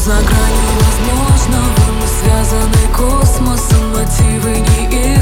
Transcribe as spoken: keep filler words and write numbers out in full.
За гранью возможного мы связаны космосом, мотивы не